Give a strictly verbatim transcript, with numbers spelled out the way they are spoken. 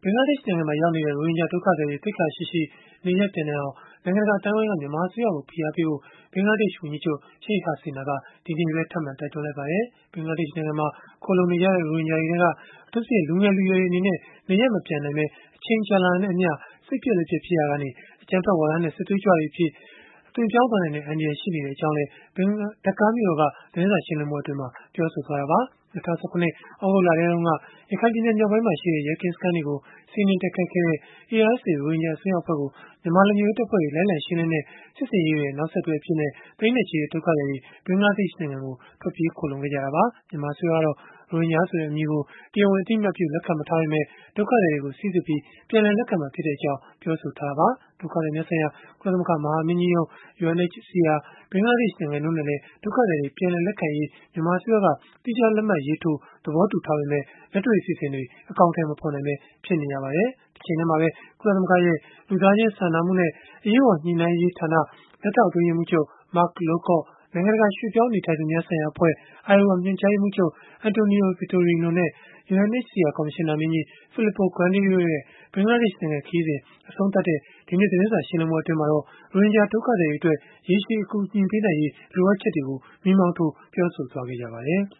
ဘင်္ဂလားဒေ့ရှ်နိုင်ငံမှာရောက်နေတဲ့ ရိုဟင်ဂျာဒုက္ခသည်တွေ သိက္ခာရှိရှိနေရပ်ပြန်နိုင်အောင် နိုင်ငံတကာအသိုင်းအဝိုင်းက မြန်မာအစိုးရကို ဖိအားပေးဖို့ ဘင်္ဂလားဒေ့ရှ်ဝန်ကြီးချုပ် Sheikh Hasina က ဒီကနေ့ပဲ ထပ်မံတိုက်တွန်းလိုက်ပါတယ်။ ဘင်္ဂလားဒေ့ရှ်နိုင်ငံမှာ ခိုလှုံနေကြတဲ့ ရိုဟင်ဂျာတွေထဲက အထူးသဖြင့် လူငယ်လူရွယ်တွေအနေနဲ့ နေရပ်မပြန်နိုင်ပဲ အချိန်ကြာလာတာနဲ့အမျှ စိတ်ပျက်လက်ပျက်ဖြစ်ရာကနေ အကြမ်းဖက်ဝါဒနဲ့ စစ်သွေးကြွတွေအဖြစ် အသွင်ပြောင်းသွားနိုင်တဲ့ အန္တရာယ်ရှိနေကြောင်းလည်း ဒက္ကားမြို့တော်က သတင်းစာရှင်းလင်းပွဲမှာ ပြောဆိုခဲ့တာပါ။ ၂၀၁၇ ခုနှစ် သြဂုတ်လထဲတုန်းက ရခိုင်ပြည်နယ် မြောက်ပိုင်းမှာရှိတဲ့ ရဲကင်းစခန်းတွေကို စီးနင်းတိုက်ခိုက်ခဲ့တဲ့ A R S A ရိုဟင်ဂျာ အစွန်းရောက်အဖွဲ့ကို မြန်မာလုံခြုံရေးတပ်ဖွဲ့တွေ လိုက်လံရှင်းလင်းတဲ့ စစ်ဆင်ရေးတွေရဲ့ နောက်ဆက်တွဲအဖြစ်နဲ့ သိန်းနဲ့ချီတဲ့ ဒုက္ခသည်တွေ ဘင်္ဂလားဒေ့ရှ်နိုင်ငံကို ထွက်ပြေးခိုလှုံခဲ့ကြတာပါ။ မြန်မာအစိုးရကတော့ ရိုဟင်ဂျာဆိုတဲ့ အမည်ကို တရားဝင် အသိအမှတ်ပြု လက်ခံမထားပေမဲ့ ဒုက္ခသည်တွေကို စိစစ်ပြီး ပြန်လည်လက်ခံမှာဖြစ်ကြောင်း ပြောဆိုထားတာပါ။ ဒုက္ခသည်များဆိုင်ရာ ကုလသမဂ္ဂ မဟာမင်းကြီးရုံး U N H C R ၊ ဘင်္ဂလားဒေ့ရှ်နိုင်ငံတို့နဲ့လည်း ဒုက္ခသည်တွေ ပြန်လည်လက်ခံရေး မြန်မာအစိုးရက သီးခြားလက်မှတ်ရေးထိုး သဘောတူထားပေမဲ့ လက်တွေ့အစီအစဉ်တွေ အကောင်အထည် မဖော်နိုင်ပဲ ဖြစ်နေပါတယ်။ တချိန်တည်းမှာပဲ ကုလသမဂ္ဂရဲ့ လူသားချင်းစာနာမှုနဲ့ အရေးပေါ်ညှိနှိုင်းရေးဌာန လက်ထောက်အတွင်းရေးမှူးချုပ် Mark Lowcock ၊ နိုင်ငံတကာ ရွှေ့ပြောင်းနေထိုင်သူများဆိုင်ရာအဖွဲ့ I O M ညွှန်ကြားရေးမှူးချုပ် Antonio Vitorino နဲ့ U N H C R ကော်မရှင်နာမင်းကြီး Filippo Grandi တို့ရဲ့ ဘင်္ဂလားဒေ့ရှ်နိုင်ငံ ခရီးစဉ် အဆုံးသတ်တဲ့ ဒီကနေ့ သတင်းစာရှင်းလင်းပွဲမှာတော့ ရိုဟင်ဂျာဒုက္ခသည်တွေအတွက် ရေရှည်အကူအညီပေးနိုင်ရေး လိုအပ်ချက်တွေကို မီးမောင်းထိုး ပြောဆိုခဲ့ကြပါတယ်။